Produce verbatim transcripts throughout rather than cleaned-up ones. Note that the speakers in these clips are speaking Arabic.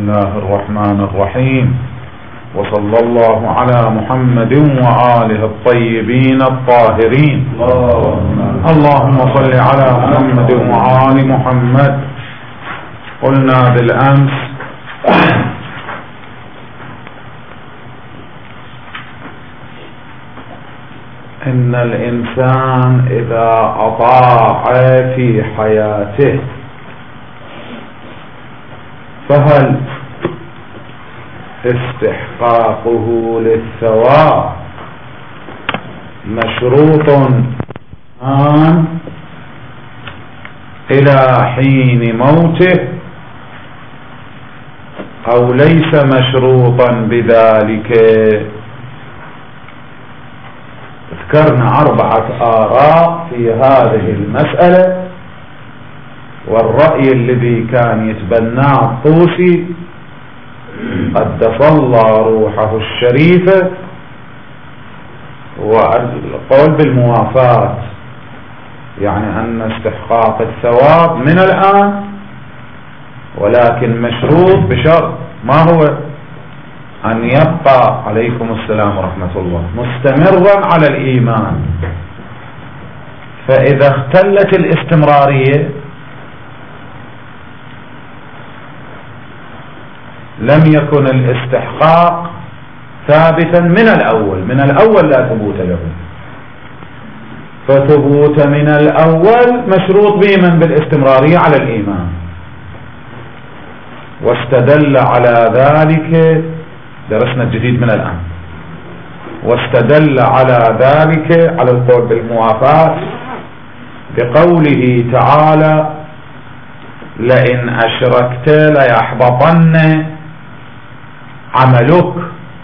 الله الرحمن الرحيم، وصلى الله على محمد وآله الطيبين الطاهرين. اللهم صل على محمد وآل محمد. قلنا بالأمس إن الإنسان إذا أطاع في حياته فهل استحقاقه للثواب مشروط آن إلى حين موته أو ليس مشروطا بذلك؟ ذكرنا أربعة آراء في هذه المسألة، والرأي الذي كان يتبناه الطوسي قدس الله روحه الشريفة والقول بالموافاة، يعني أن استحقاق الثواب من الآن، ولكن مشروط بشرط، ما هو؟ أن يبقى عليكم السلام ورحمة الله مستمرا على الإيمان. فإذا اختلت الاستمرارية لم يكن الاستحقاق ثابتا من الأول، من الأول لا ثبوت له، فثبوت من الأول مشروط بمن؟ بالاستمرارية على الإيمان. واستدل على ذلك درسنا الجديد من الآن، واستدل على ذلك على القول بالموافاة بقوله تعالى: لئن أشركت ليحبطن عملك.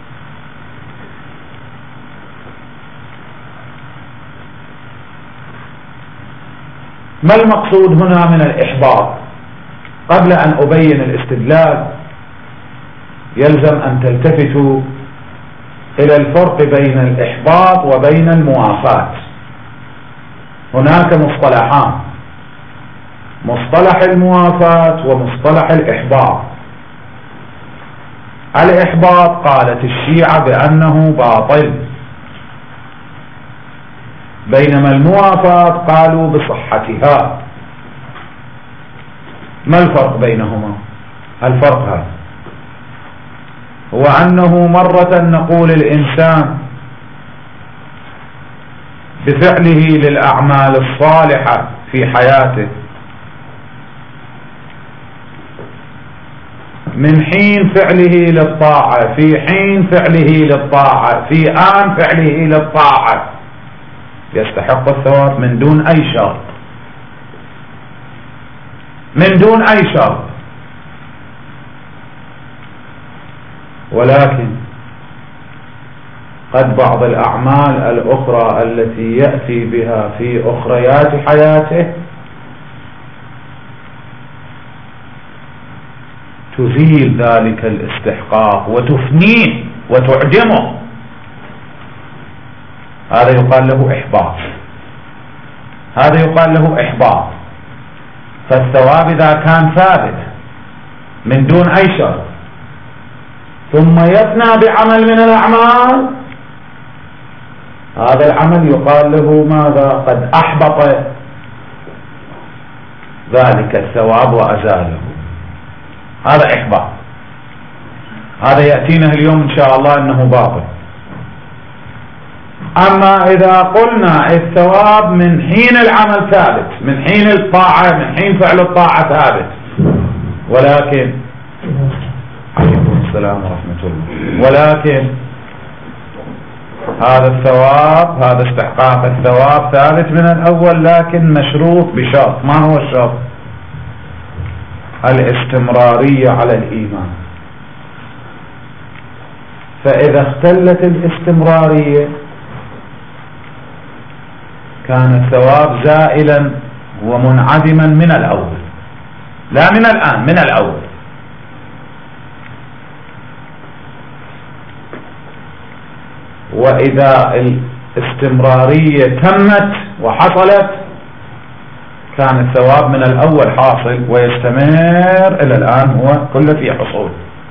ما المقصود هنا من الإحباط؟ قبل أن أبين الاستدلال يلزم أن تلتفتوا إلى الفرق بين الإحباط وبين الموافاة. هناك مصطلحان: مصطلح الموافاة ومصطلح الإحباط. الإحباط قالت الشيعة بأنه باطل، بينما الموافاة قالوا بصحتها. ما الفرق بينهما؟ الفرق هذا هو أنه مرة نقول الإنسان بفعله للأعمال الصالحة في حياته من حين فعله للطاعة، في حين فعله للطاعة، في آن فعله للطاعة يستحق الثواب من دون أي شرط، من دون أي شرط. ولكن قد بعض الأعمال الأخرى التي يأتي بها في أخريات حياته تزيل ذلك الاستحقاق وتفنيه وتعدمه، هذا يقال له إحباط، هذا يقال له إحباط. فالثواب إذا كان ثابت من دون أي شرط ثم يثنى بعمل من الأعمال، هذا العمل يقال له ماذا؟ قد أحبط ذلك الثواب وأزاله. هذا إحباط، هذا يأتينا اليوم إن شاء الله أنه باطل. أما إذا قلنا الثواب من حين العمل ثابت، من حين الطاعة، من حين فعل الطاعة ثابت، ولكن عليكم السلام ورحمة الله، ولكن هذا الثواب، هذا استحقاق الثواب ثابت من الأول، لكن مشروط بشرط. ما هو الشرط؟ الاستمرارية على الإيمان. فإذا اختلت الاستمرارية كان الثواب زائلا ومنعدما من الأول، لا من الآن، من الأول. وإذا الاستمرارية تمت وحصلت كان الثواب من الأول حاصل ويستمر إلى الآن هو كله في حصول.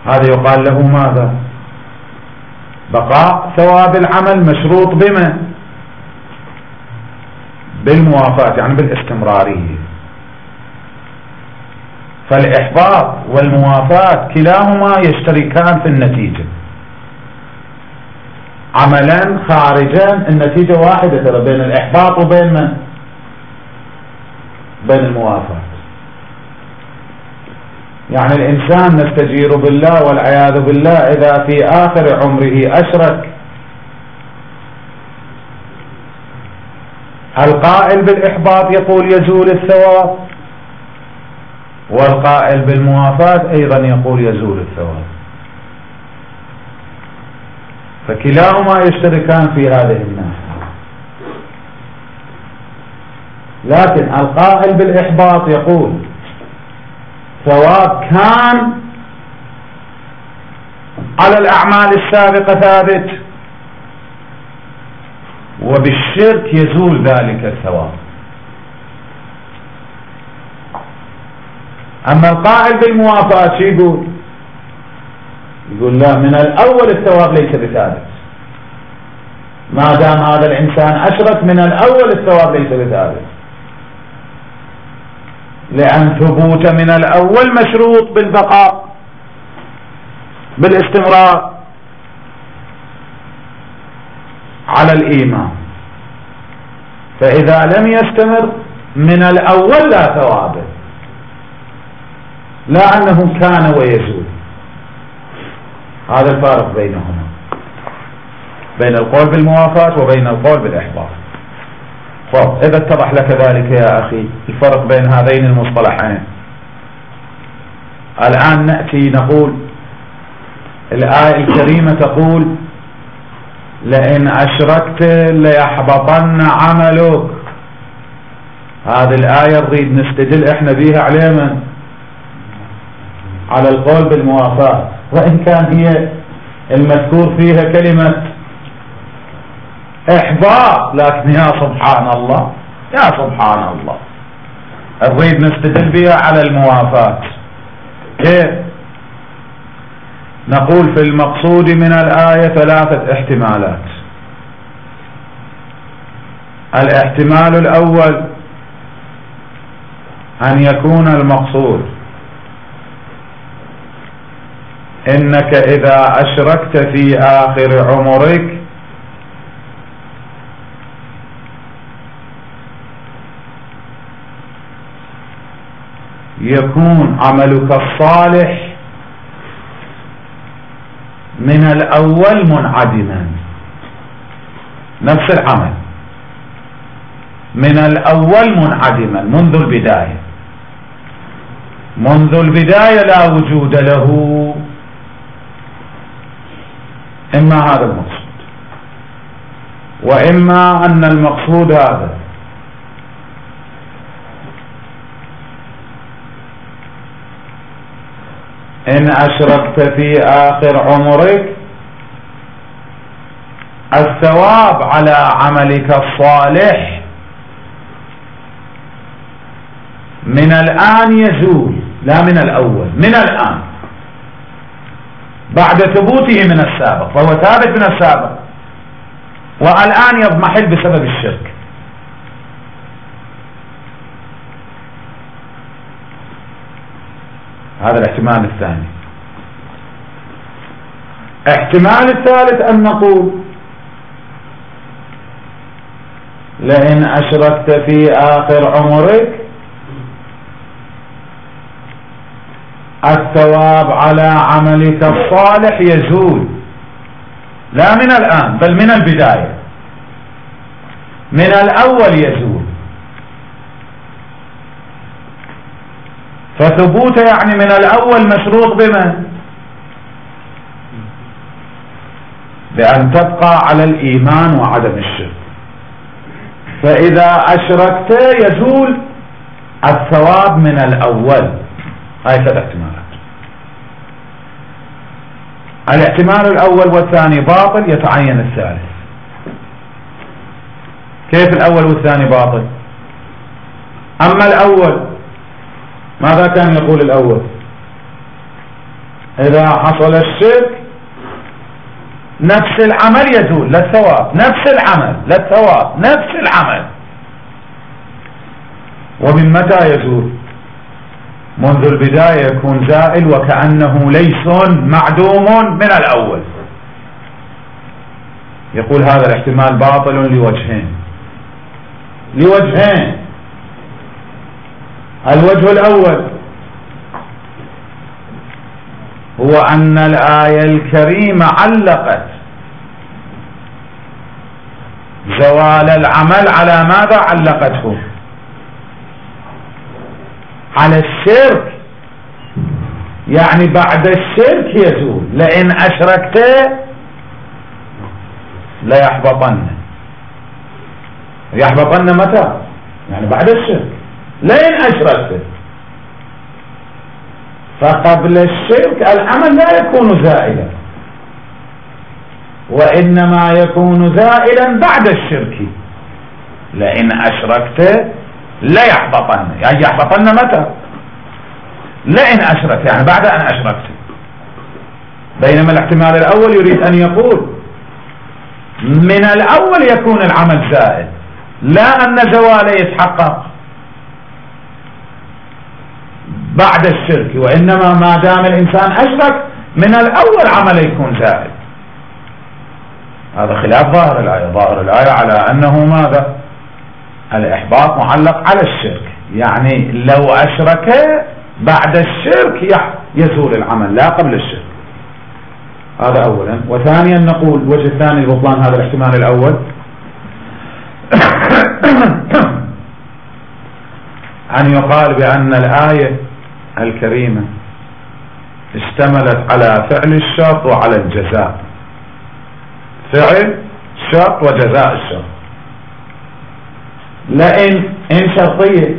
هذا يقال له ماذا؟ بقاء ثواب العمل مشروط بما؟ بالموافاة، يعني بالاستمرارية. فالإحباط والموافاة كلاهما يشتركان في النتيجة، عملا خارجا النتيجة واحدة ترى بين الإحباط وبين من؟ بين الموافاة. يعني الإنسان نستجير بالله والعياذ بالله إذا في آخر عمره أشرك، القائل بالإحباط يقول يزول الثواب، والقائل بالموافاة أيضا يقول يزول الثواب، فكلاهما يشتركان في هذه الناحية. لكن القائل بالإحباط يقول ثواب كان على الأعمال السابقة ثابت، وبالشرك يزول ذلك الثواب. أما القائل بالموافاة شو يقول؟ يقول لا، من الأول الثواب ليس بثابت، ما دام هذا الإنسان أشرك من الأول الثواب ليس بثابت، لأن ثبوت من الأول مشروط بالبقاء بالاستمرار على الإيمان، فإذا لم يستمر من الأول لا ثواب، لا أنه كان ويزول. هذا الفارق بينهما، بين القول بالموافاة وبين القول بالإحباط. طب إذا اتضح لك ذلك يا أخي الفرق بين هذين المصطلحين، الآن نأتي نقول الآية الكريمة تقول لئن أشركت ليحبطن عملك. هذه الآية نريد نستدل إحنا بيها على من؟ على القول بالموافاة، وإن كان هي المذكور فيها كلمة إحباط، لكن يا سبحان الله يا سبحان الله نريد نستدل بها على الموافاة. كيف؟ نقول في المقصود من الآية ثلاثة احتمالات. الاحتمال الأول أن يكون المقصود إنك إذا أشركت في آخر عمرك يكون عملك الصالح من الأول منعدما، نفس العمل من الأول منعدما منذ البداية، منذ البداية لا وجود له. إما هذا المقصود، وإما أن المقصود هذا إن أشركت في آخر عمرك الثواب على عملك الصالح من الآن يزول، لا من الأول، من الآن بعد ثبوته من السابق، فهو ثابت من السابق والآن يضمحل بسبب الشرك. هذا الاحتمال الثاني. احتمال الثالث أن نقول لئن أشركت في آخر عمرك الثواب على عملك الصالح يزول، لا من الآن بل من البداية، من الأول يزول. فثبوت يعني من الأول مشروط بما؟ بأن تبقى على الإيمان وعدم الشرك. فإذا أشركت يزول الثواب من الأول. هاي ثلاث احتمالات. الاحتمال الأول والثاني باطل، يتعين الثالث. كيف الأول والثاني باطل؟ أما الأول ماذا كان يقول الأول؟ إذا حصل الشرك نفس العمل يزول لا الثواب، نفس العمل لا الثواب، نفس العمل. ومن متى يزول؟ منذ البداية يكون زائل وكأنه ليس معدوم من الأول. يقول هذا الاحتمال باطل لوجهين لوجهين الوجه الأول هو أن الآية الكريمة علقت زوال العمل على ماذا علقته؟ على الشرك، يعني بعد الشرك يزول. لئن أشركت لا يحبطن. يحبطن متى؟ يعني بعد الشرك. لئن أشركت، فقبل الشرك العمل لا يكون زائلا، وإنما يكون زائلا بعد الشرك. لئن أشركت لا يحبطن، يعني يحبطن متى؟ لئن أشركت، يعني بعد أن أشركت. بينما الاحتمال الأول يريد أن يقول من الأول يكون العمل زائل، لا أن زواله يتحقق بعد الشرك، وإنما ما دام الإنسان أشرك من الأول عمل يكون زائل. هذا خلاف ظاهر الآية. ظاهر الآية على أنه ماذا؟ الإحباط معلق على الشرك، يعني لو أشرك بعد الشرك يزول العمل لا قبل الشرك. هذا أولا. وثانيا نقول الوجه الثاني لبطلان هذا الاحتمال الأول أن يقال بأن الآية الكريمة اشتملت على فعل الشرط وعلى الجزاء. فعل الشرط وجزاء الشرط. لئن إن شرطية،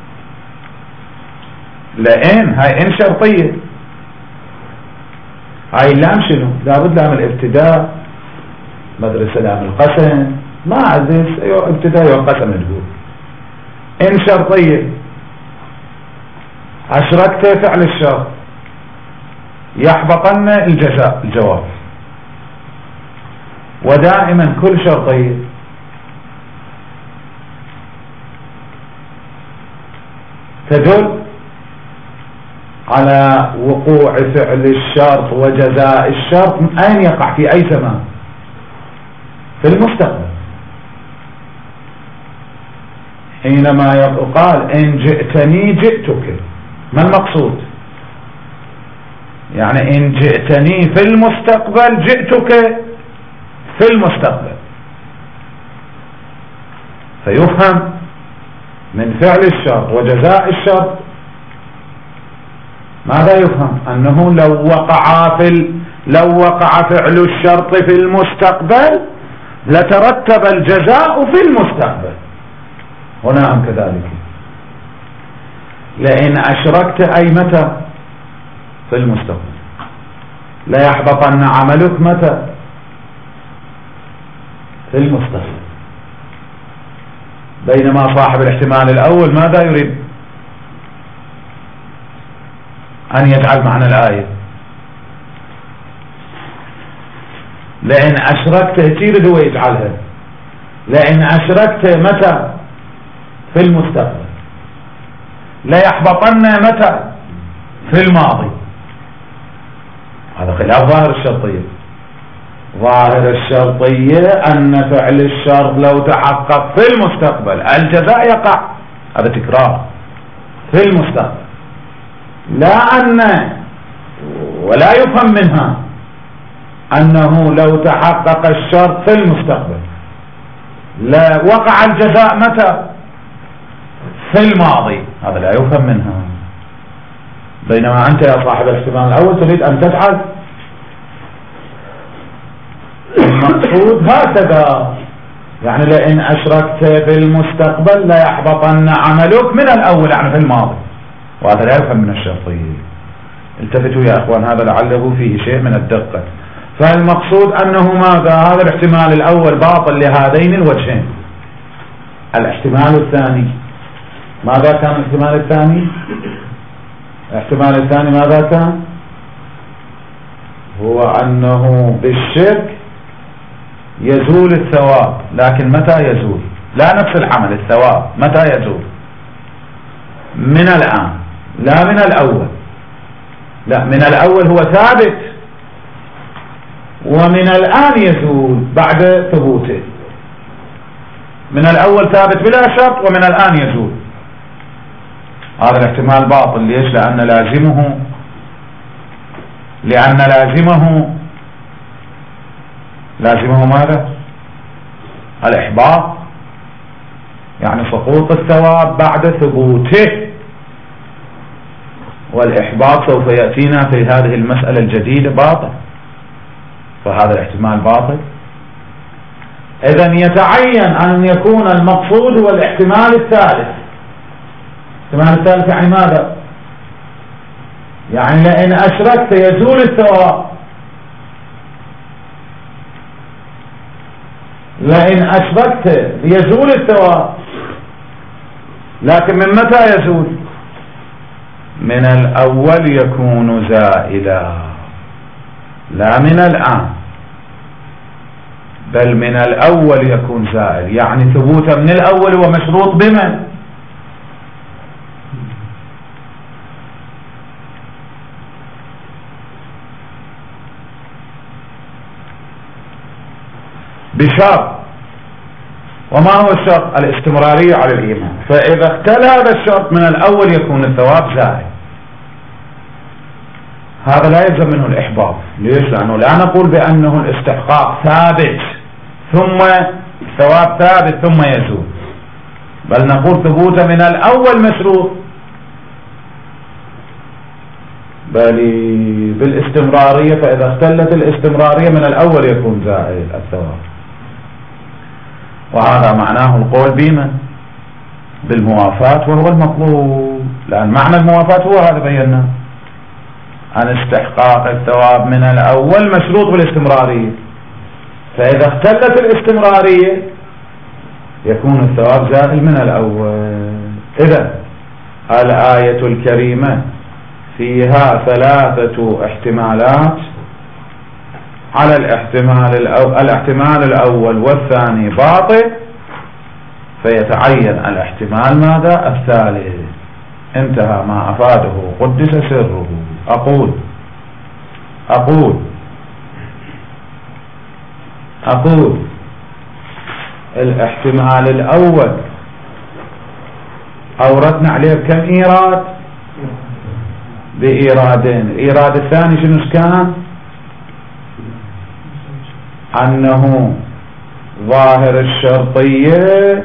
لئن هاي إن شرطية، هاي لام شنو؟ لابد لام الابتداء، مدرسة لام القسم، ما عزيز ابتداء والقسم تقول. إن شرطية أشركت فعل الشرط يحبطن الجزاء الجواب. ودائما كل شرطية تدل على وقوع فعل الشرط وجزاء الشرط أين يقع؟ في أي زمان؟ في المستقبل. حينما يقال إن جئتني جئتك، ما المقصود؟ يعني إن جئتني في المستقبل جئتك في المستقبل. فيفهم من فعل الشرط وجزاء الشرط ماذا يفهم؟ أنه لو وقع في ال... لو وقع فعل الشرط في المستقبل لترتب الجزاء في المستقبل. هنا أم كذلك؟ لئن أشركت أي متى؟ في المستقبل. لا يحبطن عملك متى؟ في المستقبل. بينما صاحب الاحتمال الأول ماذا يريد أن يجعل معنى الآية؟ لئن أشركت يريد هو يجعلها لئن أشركت متى؟ في المستقبل. لا يحبطن متى؟ في الماضي. هذا خلاف ظاهر الشرطية. ظاهر الشرطية أن فعل الشرط لو تحقق في المستقبل الجزاء يقع. هذا تكرار في المستقبل. لا أن ولا يفهم منها أنه لو تحقق الشرط في المستقبل لا وقع الجزاء متى؟ في الماضي. هذا لا يفهم منها. بينما أنت يا صاحب الاحتمال الأول تريد أن تجعل المقصود هكذا، يعني لئن أشركت في المستقبل لا يحبطن عملك من الأول، يعني في الماضي. وهذا لا يفهم من الشرطية. التفتوا يا أخوان، هذا لعله فيه شيء من الدقة. فالمقصود أنه ماذا؟ هذا الاحتمال الأول باطل لهذين الوجهين. الاحتمال الثاني ماذا كان؟ الاحتمال الثاني الاحتمال الثاني ماذا كان؟ هو أنه بالشرك يزول الثواب، لكن متى يزول؟ لا نفس العمل، الثواب متى يزول؟ من الآن، لا من الأول. لا، من الأول هو ثابت، ومن الآن يزول بعد ثبوته. من الأول ثابت بلا شرط، ومن الآن يزول. هذا الاحتمال باطل. ليش؟ لأن لازمه لأن لازمه لازمه ماذا؟ الإحباط، يعني سقوط الثواب بعد ثبوته، والإحباط سوف يأتينا في هذه المسألة الجديدة باطل، فهذا الاحتمال باطل. إذن يتعين أن يكون المقصود هو الاحتمال الثالث. الاحتمال الثالث يعني ماذا؟ يعني لئن أشركت يزول الثواب، لئن أشركت يزول الثواب، لكن من متى يزول؟ من الأول يكون زائلا، لا من الآن، بل من الأول يكون زائل. يعني ثبوته من الأول ومشروط بمن؟ بشرط. وما هو الشرط؟ الاستمرارية على الإيمان. فإذا اختل هذا الشرط من الأول يكون الثواب زائل. هذا لا يلزم منه الإحباط. ليش؟ لأنه لا نقول بأنه الاستحقاق ثابت ثم الثواب ثابت ثم يزول، بل نقول ثبوته من الأول مشروط، بل بالاستمرارية. فإذا اختلت الاستمرارية من الأول يكون زائل الثواب. وهذا معناه القول بما بالموافاة، وهو المطلوب، لأن معنى الموافاة هو هذا بينا، أن استحقاق الثواب من الأول مشروط بالاستمرارية. فإذا اختلت الاستمرارية يكون الثواب زائل من الأول. إذا الآية الكريمة فيها ثلاثة احتمالات على الاحتمال الأول, الاحتمال الأول والثاني باطل، فيتعين الاحتمال ماذا؟ الثالث. انتهى ما أفاده قدس سره. أقول أقول أقول الاحتمال الأول أوردنا عليه كم إيراد؟ بإيرادين. الإيراد الثاني شنو كان؟ أنه ظاهر الشرطية،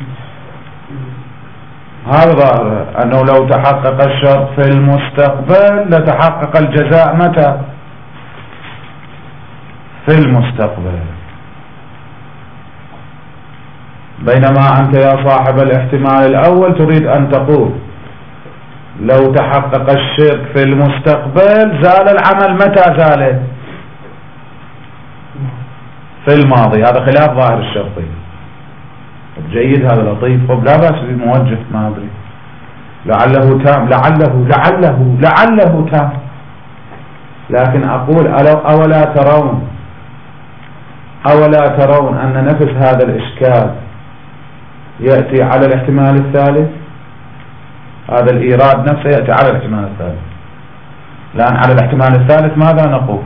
هذا ظاهر أنه لو تحقق الشرط في المستقبل لتحقق الجزاء متى؟ في المستقبل. بينما أنت يا صاحب الاحتمال الأول تريد أن تقول لو تحقق الشرك في المستقبل زال العمل. متى زال؟ في الماضي. هذا خلاف ظاهر الشرطي. جيد، هذا لطيف. طب لا بأس بموجه، ما أدري، لعله تام، لعله لعله لعله تام. لكن أقول أولا ترون أولا ترون أن نفس هذا الإشكال يأتي على الاحتمال الثالث؟ هذا الإيراد نفسه يأتي على الاحتمال الثالث. الآن على الاحتمال الثالث ماذا نقول؟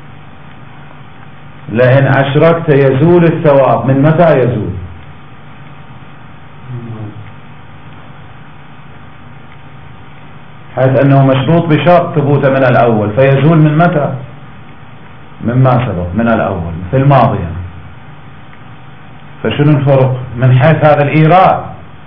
لئن أشركت يزول الثواب. من متى يزول؟ حيث أنه مشروط بشرط ثبوته من الأول، فيزول من متى؟ مما سبق، من الأول، في الماضي يعني. فشنو الفرق من حيث هذا الإيراد؟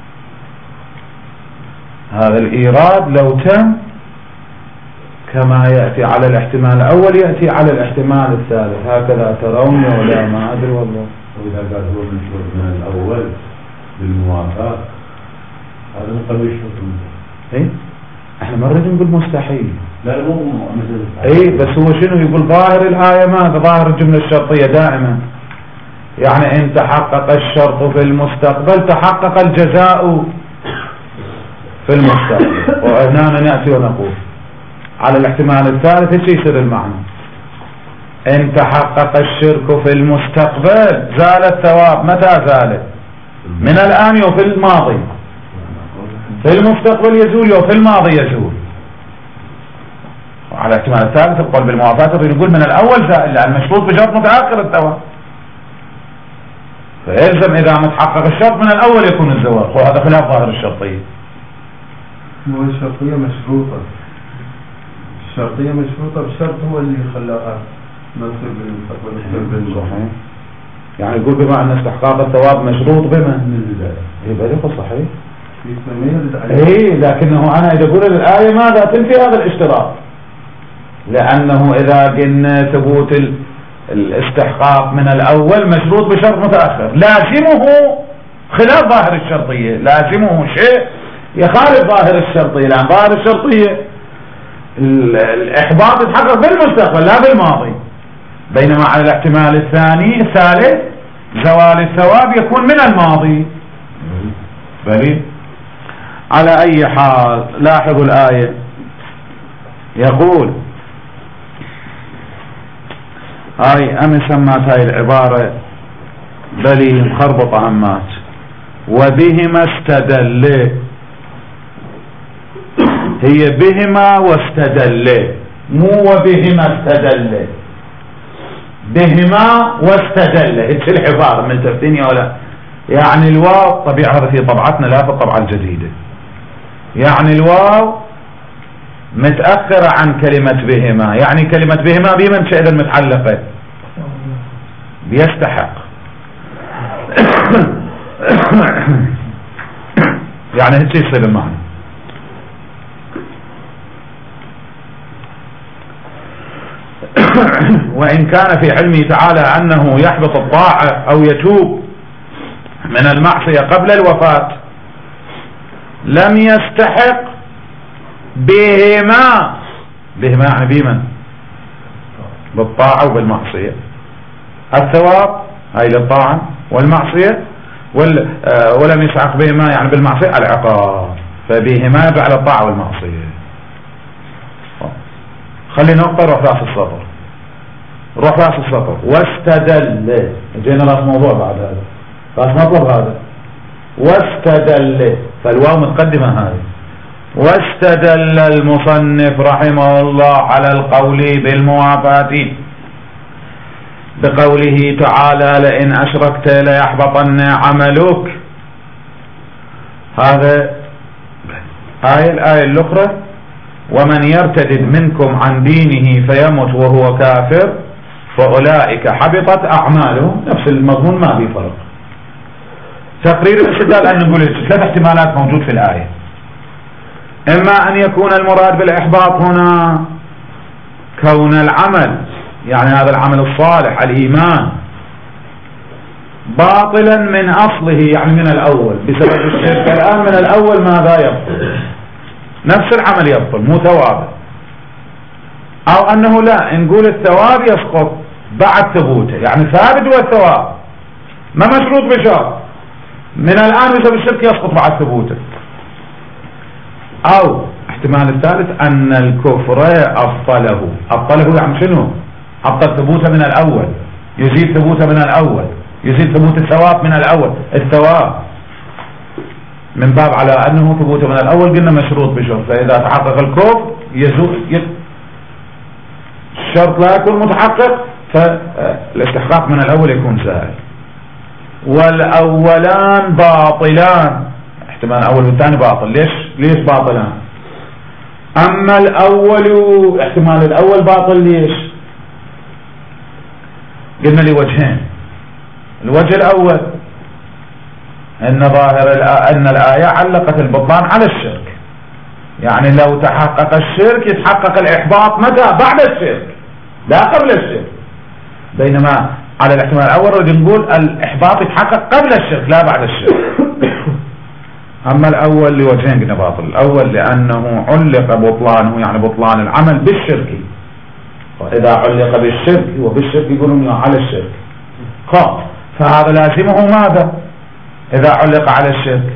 هذا الإيراد لو تم كما يأتي على الاحتمال الأول يأتي على الاحتمال الثالث. هكذا ترون ولا ما أدري والله. وإذا كان هو من الأول بالموافاة هذا مقابل الشرط. إيه؟ احنا ما نريد نقول مستحيل. لا مو مثل. إيه بس هو شنو يقول ظاهر الآية ماذا؟ ظاهر الجملة الشرطية دائما يعني إن تحقق الشرط في المستقبل تحقق الجزاء في المستقبل. وهنا نأتي ونقول على الاحتمال الثالث ايش يصير المعنى؟ إن تحقق الشرك في المستقبل زال الثواب. متى زال؟ من الآن وفي الماضي. في المستقبل يزول وفي الماضي يزول. وعلى احتمال الثالث القول بالموافاة نقول من الأول زائل، لأن المشروط بشرط متأخر الثواب، فيلزم إذا متحقق الشرط من الأول يكون الزواج، وهذا خلاف ظاهر الشرطية. مو الشرطية مشروطة، الشرطية مشروطة بشرط هو اللي خلاها نصير بالمستقبل بالصحيح. يعني يقول بما أن استحقاق الثواب مشروط بما من البداية، يبقى له صحيح. إيه، لكنه أنا إذا أقول الآية ماذا تنفي هذا الاشتراط، لأنه إذا قلنا ثبوت الاستحقاق من الأول مشروط بشرط متأخر، لازمه خلاف ظاهر الشرطية، لازمه شيء يخالف ظاهر الشرطية، لأن ظاهر الشرطية الإحباط يتحقق بالمستقبل لا بالماضي، بينما على الاحتمال الثاني الثالث زوال الثواب يكون من الماضي. بلي على أي حال لاحظوا الآية يقول هاي أم سمات هاي العبارة بلي مخربطة همات، وبهما استدل، هي بهما واستدل مو وبهما استدل، بهما واستدل، هيك العبارة من تفتيني ولا؟ يعني الواو طبيعة هذا في طبعتنا لا في الطبعة الجديدة، يعني الواو متأخرة عن كلمة بهما، يعني كلمة بهما بمن شيء إذا متعلقة بيستحق يعني هيك يصير المعنى. وإن كان في علمه تعالى أنه يحبط الطاعة أو يتوب من المعصية قبل الوفاة لم يستحق بهما، بهما يعني بمن؟ بالطاعة وبالمعصية، الثواب هاي للطاعة والمعصية، ولم يستحق بهما يعني بالمعصية العقاب، فبهما يبع على الطاعة والمعصية. خلي نقطة روح راس السطر، روح راس السطر واستدل، جينا راس موضوع بعد هذا، راس مطلب هذا واستدل، فالواو متقدمة هذه. واستدل المصنف رحمه الله على القول بالموافاة بقوله تعالى لئن أشركت ليحبطن عملك، هذا آية الآية الأخرى ومن يرتد منكم عن دينه فيمت وهو كافر فأولئك حبطت أعمالهم، نفس المضمون ما في فرق. تقرير الاستدلال أن نقول ثلاث احتمالات موجود في الآية، إما أن يكون المراد بالإحباط هنا كون العمل، يعني هذا العمل الصالح الإيمان باطلا من أصله، يعني من الأول بسبب الشرك، الآن من الأول ماذا يبطل؟ نفس العمل يبطل مو ثوابه. أو أنه لا، نقول الثواب يسقط بعد ثبوته، يعني ثابت هو الثواب ما مشروط بشرط، من الآن بسبب الشرك يسقط بعد ثبوته. أو احتمال الثالث أن الكفر أبطله، أبطله يعني شنو؟ أبطل ثبوته من الأول، يزيد ثبوته من الأول، يزيد ثبوت الثواب من الأول، الثواب من باب على أنه ثبوته من الأول قلنا مشروط بشرط، فإذا تحقق الكفر يزول الشرط لا يكون متحقق، فالاستحقاق من الأول يكون زائل. والأولان باطلان، احتمال الأول والثاني باطل، ليش ليش باطلان؟ أما الأول احتمال الأول باطل ليش؟ قلنا لي وجهين، الوجه الأول أن ظاهر أن الآية علقت البطلان على الشرك، يعني لو تحقق الشرك يتحقق الإحباط متى؟ بعد الشرك لا قبل الشرك، بينما على الاحتمال الأول رجل نقول الإحباط يتحقق قبل الشرك لا بعد الشرك. أما الأول لوجهين قلنا باطل، الأول لأنه علق بطلانه يعني بطلان العمل بالشرك، وإذا علق بالشرك وبالشرك يقولون على الشرك خاف، فهذا لازمه ماذا؟ إذا علق على الشرك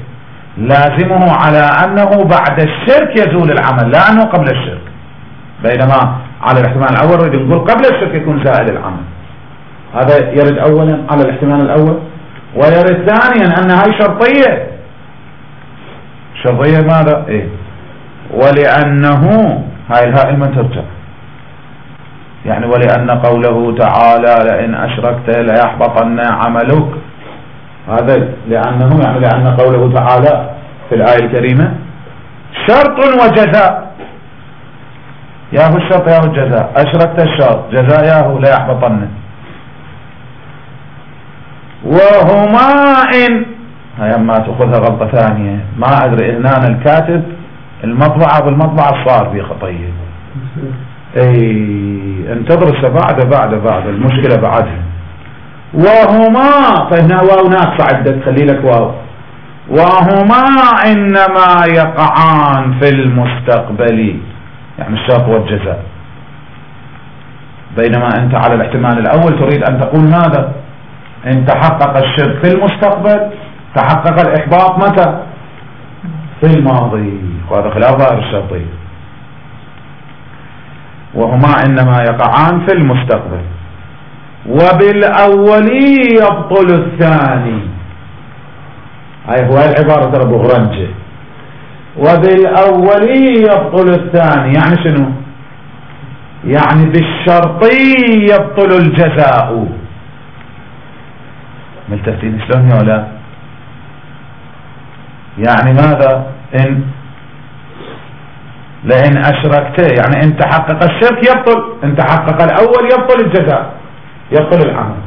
لازمه على أنه بعد الشرك يزول العمل لا أنه قبل الشرك، بينما على الاحتمال الأول نريد نقول قبل الشرك يكون زائد العمل، هذا يرد أولا على الاحتمال الأول. ويرد ثانيا أن هاي شرطية، شرطية ماذا؟ إيه؟ ولأنه هاي الهاء من ترجع، يعني ولأن قوله تعالى لئن أشركت ليحبطن عملك، هذا لأنه يعني لأن قوله تعالى في الآية الكريمة شرط وجزاء، ياهو الشرط ياهو الجزاء، أشركت الشرط جزاء ياهو لا يحبطن. وهما إن هاي أما تأخذها غلطة ثانية، ما أدري هنا الكاتب المطبعة بالمطبعة صار في خطية، اي انتظر بعد بعد بعد المشكلة بعدها. وهما فهنا واو ناقصة عندك، خلي لك واو. وهما إنما يقعان في المستقبل، يعني الشرط والجزاء، بينما أنت على الاحتمال الأول تريد أن تقول ماذا؟ إن تحقق الشرك في المستقبل تحقق الإحباط متى؟ في الماضي، وهذا خلاف ظاهر الشرطي. وهما إنما يقعان في المستقبل وبالأول يبطل الثاني، هاي هو العبارة ترى بغرنجة. وبالأول يبطل الثاني يعني شنو؟ يعني بالشرطي يبطل الجزاء. ملتفتين شلون يا ولا؟ يعني ماذا؟ إن لئن أشركت يعني إن تحقق الشرك يبطل، إن تحقق الأول يبطل الجزاء، يبطل العمل.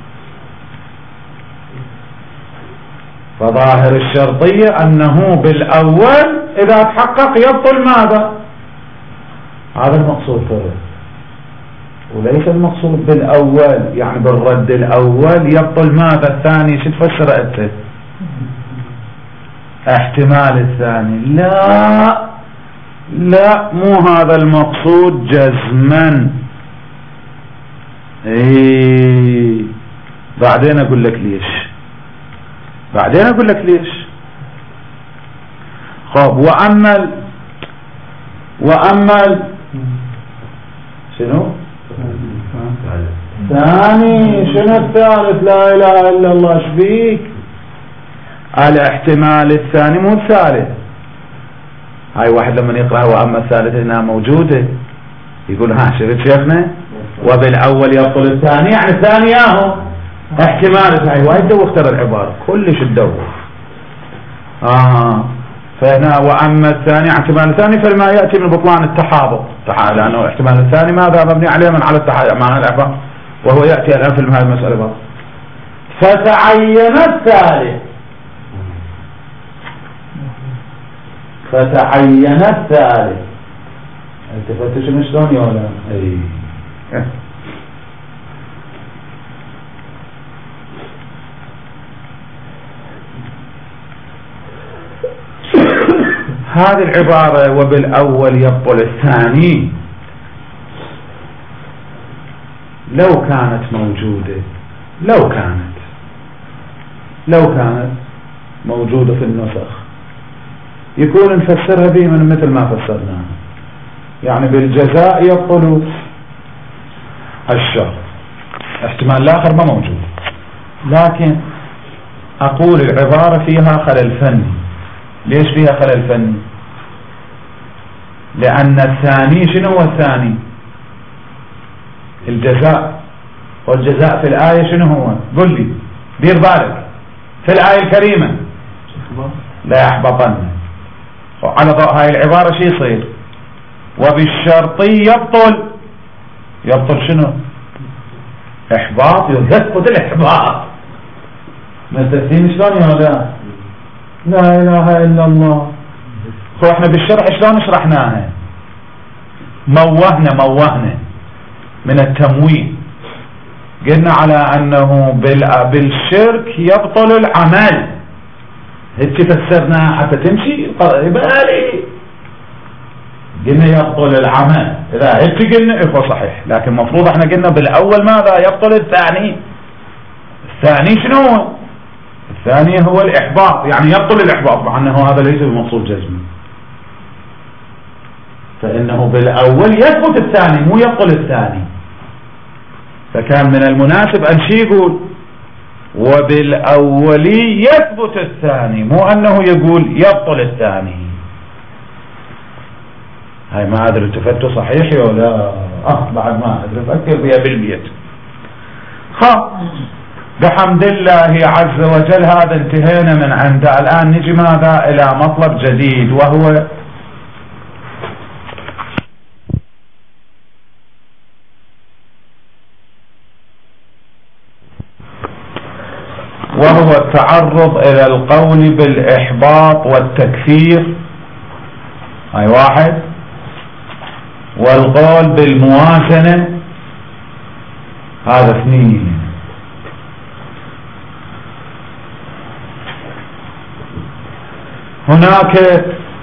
فظاهر الشرطية أنه بالأول إذا تحقق يبطل ماذا؟ هذا المقصود ترى، وليس المقصود بالأول يعني بالرد الأول يبطل ماذا؟ الثاني شو تفسر أنت؟ احتمال الثاني، لا لا مو هذا المقصود جزما. ايه بعدين اقول لك ليش، بعدين اقول لك ليش. خب وأما وأما شنو ثاني؟ شنو الثالث؟ لا اله الا الله، شبيك؟ الاحتمال الثاني مو الثالث. هاي واحد لما يقرأ وأما الثالث هنا موجودة يقول ها شفت شيخنا وبالأول يبطل الثاني، يعني الثاني اهو احتمال. هاي وايد دوختر العبارة كلش تدوخ. آه فهنا وأما الثاني احتمال الثاني فالما يأتي من بطلان التحابط، لأنه احتمال الثاني ماذا مبني عليه من على التحابط معنى العبارة، وهو يأتي الآن في هذه المسألة بقى. فتعين الثالث، فتعين الثالث. انت فتش من شلون يا ولا؟ اي هذه العبارة وبالأول يبطل الثاني لو كانت موجودة، لو كانت لو كانت موجودة في النسخ يكون نفسرها به من مثل ما فسرناها، يعني بالجزاء يبطل الشر، احتمال الآخر ما موجود. لكن أقول العبارة فيها خلل فني. ليش فيها خلل فني؟ لأن الثاني شنو هو الثاني؟ الجزاء، والجزاء في الآية شنو هو؟ قل لي دير بالك في الآية الكريمة لا يحبطن. وعلى ضوء هاي العبارة شي يصير؟ وبالشرطي يبطل، يبطل شنو؟ إحباط، يثبت الإحباط. مستفيدين شلون يا ولاد؟ لا إله إلا الله. هو احنا بالشرع شلون شرحناها؟ موهنا موهنا من التمويه، قلنا على أنه بالشرك يبطل العمل، هيك فسرناها حتى تمشي بالي. قلنا يبطل العمل، إذا هيك قلنا إيه صحيح، لكن مفروض احنا قلنا بالأول ماذا؟ يبطل الثاني. الثاني شنو؟ الثاني هو الإحباط، يعني يبطل الإحباط، مع أنه هذا ليس بمقصود جزمي. فإنه بالأول يثبت الثاني مو يقول الثاني. فكان من المناسب أن شي يقول وبالأولي يثبت الثاني، مو أنه يقول يبطل الثاني. هاي ما أدري التفتوا صحيح ولا أه بعد ما أدري فكر بها بالبيت. خا بحمد الله عز وجل هذا انتهينا من عنده. الآن نجي ماذا إلى مطلب جديد، وهو وهو التعرض إلى القول بالإحباط والتكفير، هاي واحد، والقول بالموازنة، هذا اثنين. هناك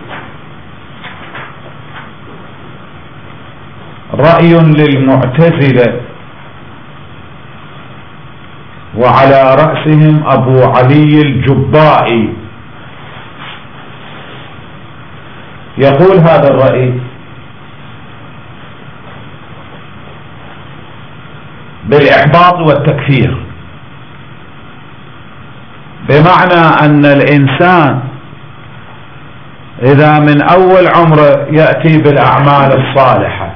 رأي للمعتزلة وعلى رأسهم أبو علي الجبائي، يقول هذا الرأي بالإحباط والتكفير، بمعنى أن الإنسان إذا من أول عمره يأتي بالأعمال الصالحة،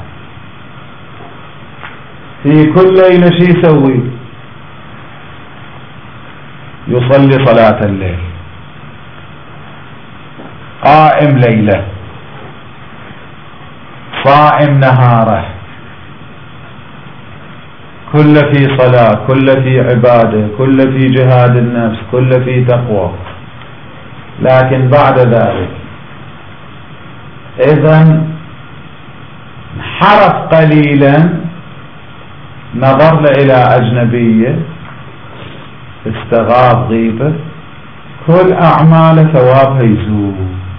في كل ليلة شي يسوي؟ يصلي صلاة الليل، قائم ليلة، صائم نهاره، كل في صلاة، كل في عبادة، كل في جهاد النفس، كل في تقوى. لكن بعد ذلك إذا انحرف قليلا، نظر له إلى أجنبية، استغاث غيبة، كل أعمال ثوابها يزول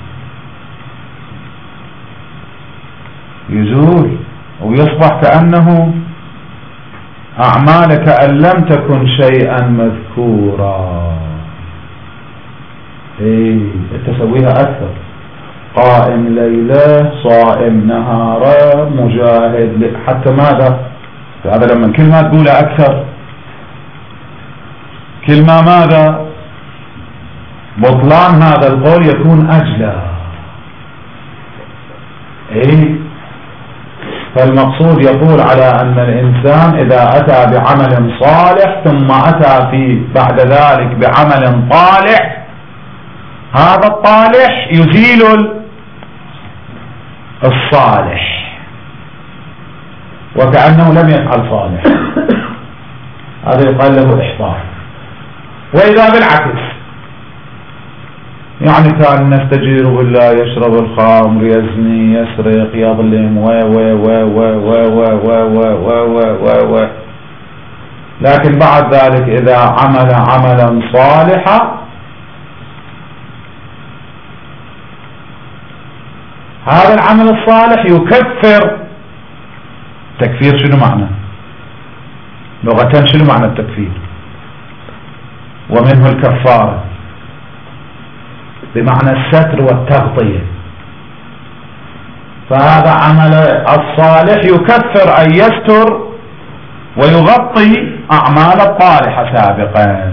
يزول ويصبح كأنه أعمال كأن لم تكن شيئا مذكورا. إيه تسويها أكثر، قائم ليلة، صائم نهاره، مجاهد، حتى ماذا؟ هذا لما كل ما تقولها أكثر كل ما ماذا؟ بطلان هذا القول يكون أجلى. إيه فالمقصود يقول على أن الإنسان إذا أتى بعمل صالح ثم أتى في بعد ذلك بعمل طالح، هذا الطالح يزيل الصالح وكأنه لم يفعل صالح، هذا يقال له إحباط. وإذا بالعكس، يعني كان نستجير بالله، يشرب الخمر، يزني، يسرق، يظلم، و و و و و و و و و و لكن بعد ذلك إذا عمل عملا صالحا، هذا العمل الصالح يكفر. تكفير شنو معنى؟ لغة شنو معنى التكفير؟ ومنه الكفارة بمعنى الستر والتغطية. فهذا عمل الصالح يكفر أن يستر ويغطي أعمال الطالحة سابقا.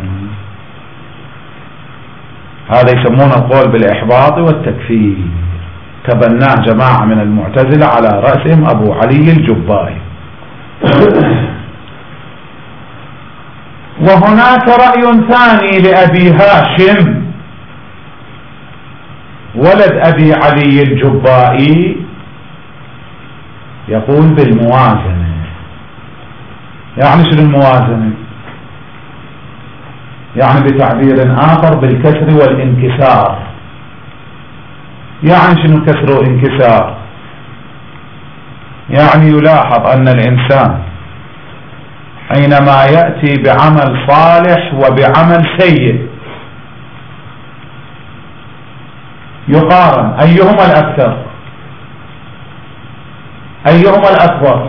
هذا يسمونه القول بالإحباط والتكفير، تبناه جماعة من المعتزلة على رأسهم أبو علي الجبائي. وهناك رأي ثاني لأبي هاشم ولد أبي علي الجبائي، يقول بالموازنة. يعني شنو الموازنة؟ يعني بتعبير آخر بالكسر والانكسار. يعني شنو كسر وانكسار؟ يعني يلاحظ أن الإنسان حينما يأتي بعمل صالح وبعمل سيء يقارن أيهما الأكثر، أيهما الأكبر.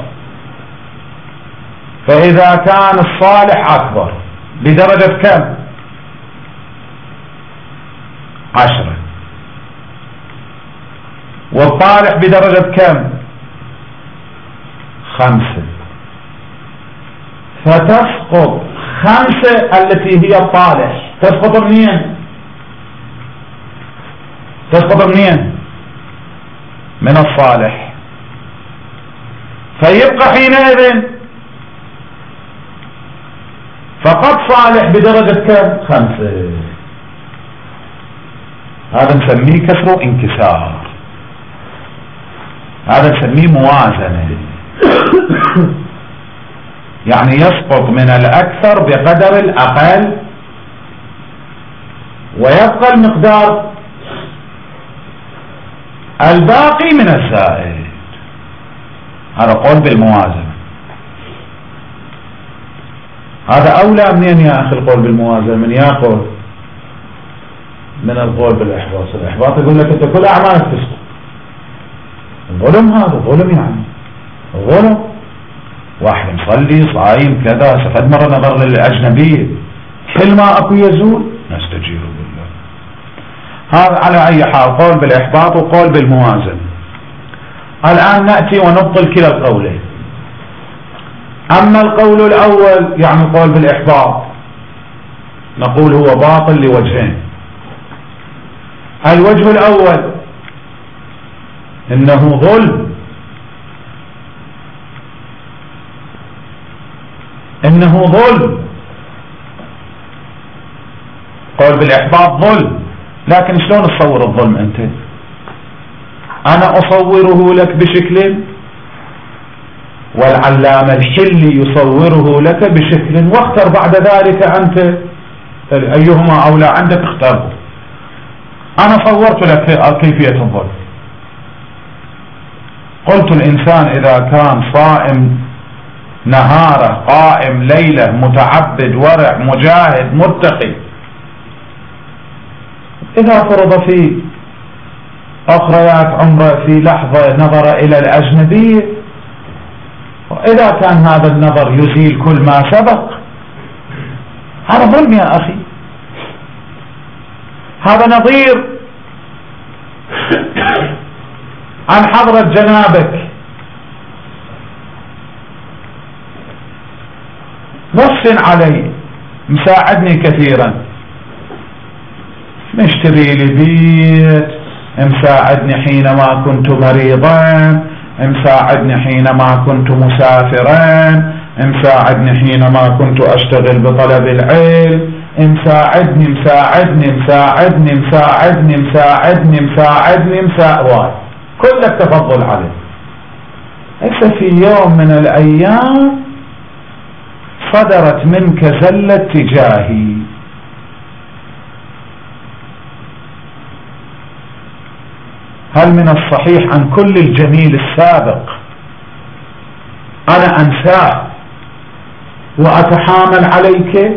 فإذا كان الصالح أكبر بدرجة كم؟ عشرة. والطالح بدرجة كم؟ خمسة. فتسقط خمسة التي هي الطالح تسقط منين؟ تسقط منين؟ من الصالح. فيبقى حينئذ فقط صالح بدرجة كم؟ خمسة. هذا نسميه كسر انكسار، هذا نسميه موازنة. يعني يسقط من الأكثر بقدر الأقل ويبقى المقدار الباقي من الزائد. هذا قول بالموازنة. هذا أولى منين يا أخي القول بالموازنة؟ من يأخذ من القول بالإحباط. الإحباط يقول لك أنت كل أعمالك تسقط. الظلم هذا ظلم، يعني ظلم. واحد مصلي صايم كذا، سفد مرة نظر للأجنبية، حل ما أكو يزول، نستجير بالله. هذا على أي حال قول بالإحباط وقول بالموازنة. الآن نأتي ونبطل كلا القولين. أما القول الأول يعني القول بالإحباط، نقول هو باطل لوجهين. الوجه الأول إنه ظلم، إنه ظلم. قول بالإحباط ظلم، لكن شلون تصور الظلم أنت؟ أنا أصوره لك بشكل والعلامة الحلي يصوره لك بشكل، واختر بعد ذلك أنت أيهما أولى عندك اختاره. أنا صورت لك كيفية الظلم. قلت الإنسان إذا كان صائم نهاره، قائم ليلة، متعبد، ورع، مجاهد، متقي، إذا فرض في أخريات عمره في لحظة نظر إلى الأجنبية، وإذا كان هذا النظر يزيل كل ما سبق، هذا ظلم يا أخي. هذا نظير عن حضرة جنابك وصف علي، مساعدني كثيرا، مشتري لي بيت، مساعدني حينما كنت مريضا، مساعدني حينما كنت مسافرا، مساعدني حينما كنت أشتغل بطلب العلم، مساعدني مساعدني مساعدني مساعدني مساعدني مساعدني مساعدني، كلك تفضل عليه. ليس في يوم من الأيام صدرت منك زلة تجاهي. هل من الصحيح عن كل الجميل السابق أنا أنساه وأتحامل عليك؟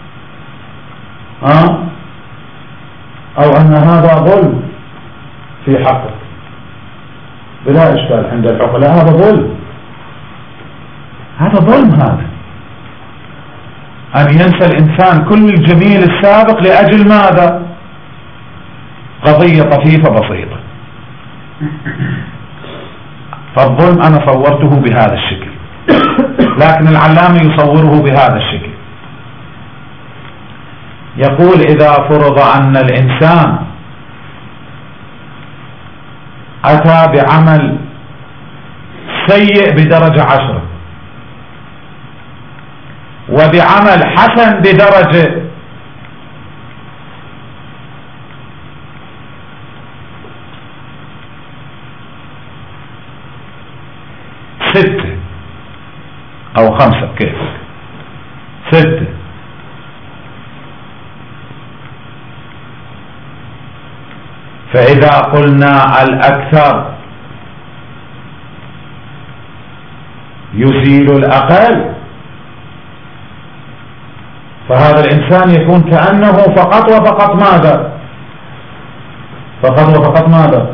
أه؟ أو أن هذا ظلم في حقك؟ بلا إشكال عند العقلاء هذا ظلم، هذا ظلم. هذا أن ينسى الإنسان كل الجميل السابق لأجل ماذا؟ قضية طفيفة بسيطة. فالظلم أنا صورته بهذا الشكل، لكن العلامة يصوره بهذا الشكل. يقول إذا فرض أن الإنسان أتى بعمل سيء بدرجة عشرة وبعمل حسن بدرجة ستة أو خمسة، كيف ستة، فإذا قلنا الأكثر يزيل الأقل، فهذا الإنسان يكون كأنه فقط وفقط ماذا؟ فقط وفقط ماذا؟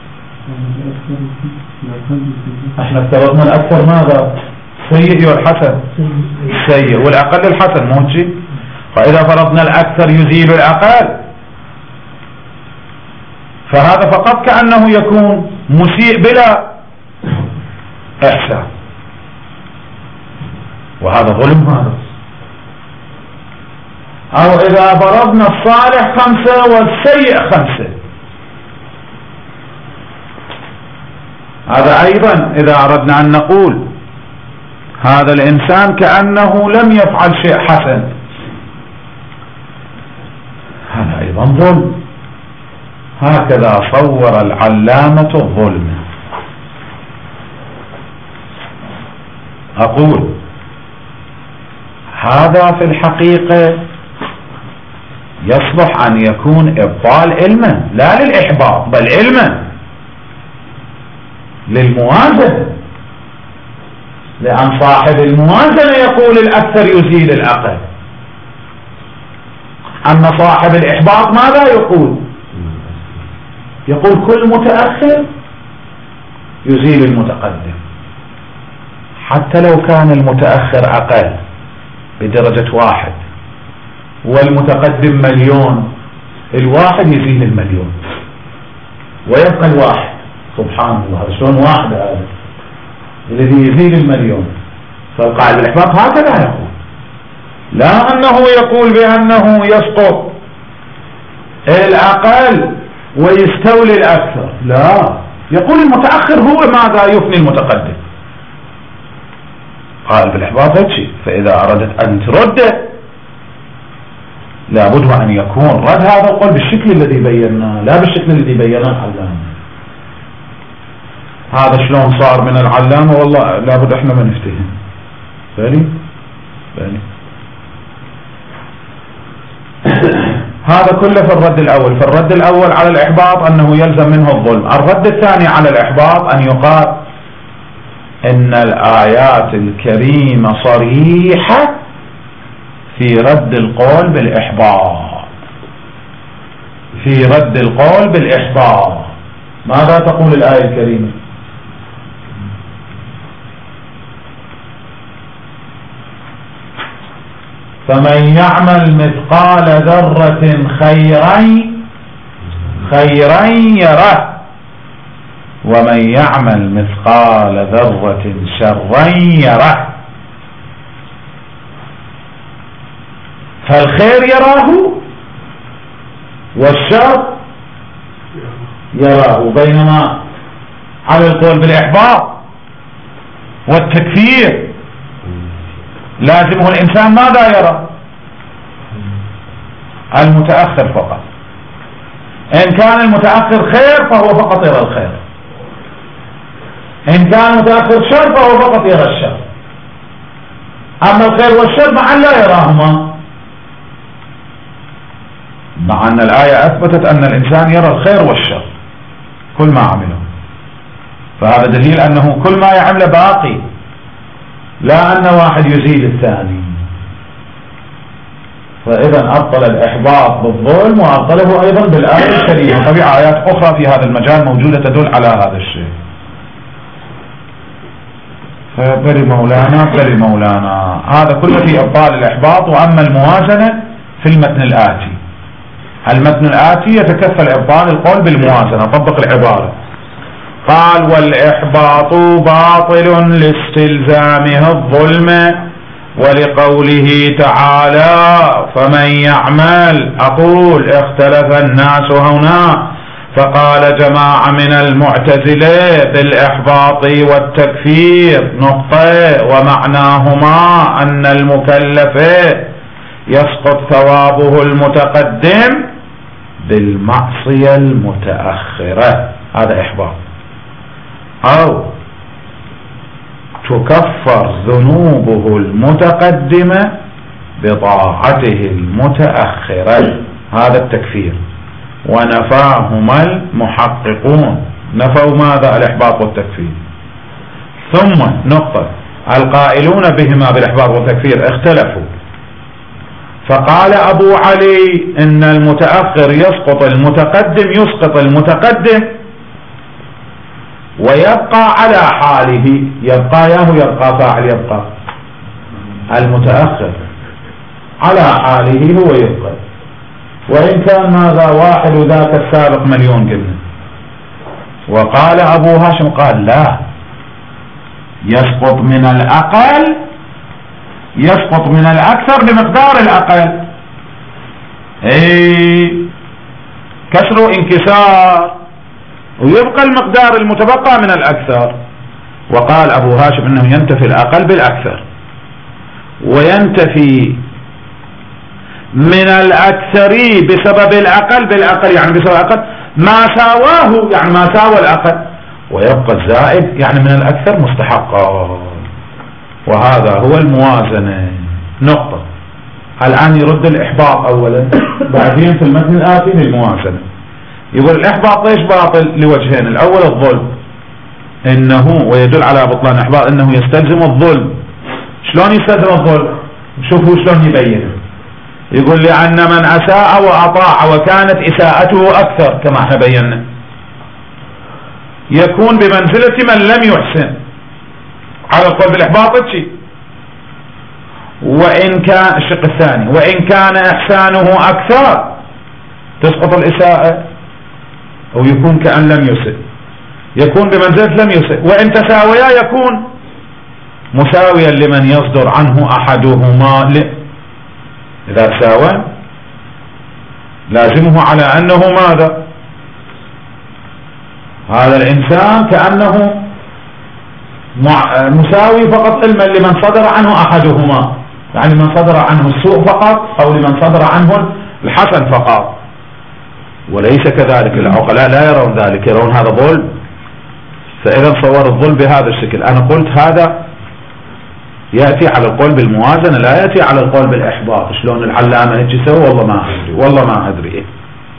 احنا افترضنا الأكثر ماذا؟ سيء والحسن سيء، والأقل الحسن، مو شيء؟ فإذا فرضنا الأكثر يزيل الأقل، فهذا فقط كأنه يكون مسيء بلا إحسان، وهذا ظلم. هذا أو إذا فرضنا الصالح خمسة والسيء خمسة، هذا أيضا إذا أردنا أن نقول هذا الإنسان كأنه لم يفعل شيء حسن، هذا أيضا ظلم. هكذا صور العلامة الظلم. أقول هذا في الحقيقة يصلح أن يكون إبطال علما، لا للإحباط بل علما للموازنة، لأن صاحب الموازنة يقول الأكثر يزيل الأقل. أما صاحب الإحباط ماذا يقول؟ يقول كل متأخر يزيل المتقدم، حتى لو كان المتأخر أقل بدرجة واحد والمتقدم مليون، الواحد يزيل المليون ويبقى الواحد. سبحان الله، شلون واحد هذا الذي يزيل المليون؟ فالقاعدة الإحباط هكذا يقول، لا أنه يقول بأنه يسقط الأقل ويستولي الأكثر، لا، يقول المتأخر هو ماذا يفني المتقدم. قال بالإحباط هيك. فإذا أردت أن ترد لابد أن يكون رد هذا القول بالشكل الذي بيناه، لا بالشكل الذي بيناه العلامة. هذا شلون صار من العلامة؟ والله لابد احنا ما نفتهم. بالي بالي هذا كله في الرد الأول. في الرد الأول على الإحباط أنه يلزم منه الظلم. الرد الثاني على الإحباط أن يقال إن الآيات الكريمة صريحة في رد القول بالإحباط، في رد القول بالإحباط. ماذا تقول الآية الكريمة؟ فمن يعمل مثقال ذرة خيرا خيرا يره ومن يعمل مثقال ذرة شرا يره. فالخير يراه والشر يراه، بينما على القول بالإحباط والتكفير لازمه الإنسان ماذا يرى؟ المتأخر فقط. إن كان المتأخر خير فهو فقط يرى الخير، إن كان المتأخر شر فهو فقط يرى الشر. أما الخير والشر معا لا يراهما، مع أن الآية أثبتت أن الإنسان يرى الخير والشر كل ما عمله. فهذا دليل أنه كل ما يعمله باقي، لا أن واحد يزيد الثاني. فإذا أبطل الإحباط بالظلم وأبطله أيضا بالآية الكريمة. طبعا آيات أخرى في هذا المجال موجودة تدل على هذا الشيء. فبري مولانا بري مولانا هذا كله في إبطال الإحباط. وأما الموازنة في المتن الآتي، المتن الآتي يتكفل إبطال القول بالموازنة. طبق العبارة. قال والإحباط باطل لاستلزامه الظلم ولقوله تعالى فمن يعمل. أقول اختلف الناس هنا، فقال جماعة من المعتزلة بالإحباط والتكفير نقطة، ومعناهما أن المكلف يسقط ثوابه المتقدم بالمعصية المتأخرة، هذا إحباط. أو تكفر ذنوبه المتقدمة بطاعته المتأخرة، هذا التكفير. ونفاهما المحققون، نفوا ماذا؟ الإحباط والتكفير. ثم نقطة القائلون بهما بالإحباط والتكفير اختلفوا، فقال أبو علي إن المتأخر يسقط المتقدم، يسقط المتقدم ويبقى على حاله. يبقى ياهو يبقى فاعل يبقى المتأخر على حاله هو يبقى، وإن كان ماذا واحد وذاك السابق مليون قلنا. وقال أبو هاشم قال لا، يسقط من الأقل، يسقط من الأكثر بمقدار الأقل، اي كسر انكسار، ويبقى المقدار المتبقى من الأكثر. وقال أبو هاشم إنه ينتفي الأقل بالأكثر، وينتفي من الأكثر بسبب الأقل بالأقل، يعني بسبب الأقل ما ساواه، يعني ما ساوى الأقل، ويبقى الزائد يعني من الأكثر مستحقا. وهذا هو الموازنة. نقطة. الآن يرد الإحباط أولا، بعدين في المتن الآتي للموازنة. يقول الإحباط ليش باطل؟ لوجهين. الأول الظلم، إنه ويدل على بطلان إحباط إنه يستلزم الظلم. شلون يستلزم الظلم؟ شوفوا شلون يبين. يقول لأن من أساء وأطاع وكانت إساءته أكثر كما احنا بينا يكون بمنزلة من لم يحسن، على القول بالإحباط شيء. وإن كان الشق الثاني، وإن كان إحسانه أكثر تسقط الإساءة، أو يكون كأن لم يسئ، يكون بمنزلة لم يسئ. وإن تساويا يكون مساويا لمن يصدر عنه أحدهما. ل... إذا ساوى لازمه على أنه ماذا؟ هذا الإنسان كأنه مساوي فقط علما لمن صدر عنه أحدهما، يعني من صدر عنه السوء فقط، أو لمن صدر عنه الحسن فقط. وليس كذلك، العقلاء لا يرون ذلك، يرون هذا ظلم. فإذا صور الظلم بهذا الشكل. أنا قلت هذا يأتي على القول بالموازنة، لا يأتي على القول بالإحباط. شلون العلامة هيك يسوي؟ والله ما أدري، والله ما أدري إيه.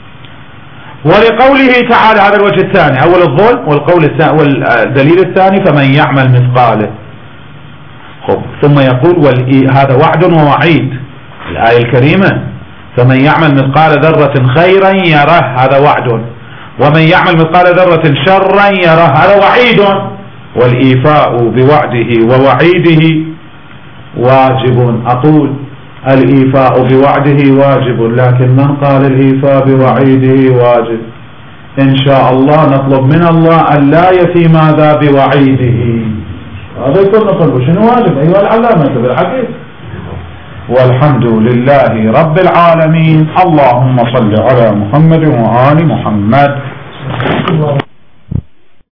ولقوله تعالى، هذا الوجه الثاني، أول الظلم، والقول الثاني والدليل الثاني فمن يعمل مثقاله. خب ثم يقول هذا وعد ووعيد. الآية الكريمة فمن يعمل مثقال ذرة خيرا يره، هذا وعد، ومن يعمل مثقال ذرة شرا يره، هذا وعيد. والإيفاء بوعده ووعيده واجب. أقول الإيفاء بوعده واجب، لكن من قال الإيفاء بوعيده واجب؟ إن شاء الله نطلب من الله أن لا يفي ماذا بوعيده. هذا يكون نطلب شنو واجب. أيها العلامة بالحديث. والحمد لله رب العالمين. اللهم صل على محمد وآل محمد.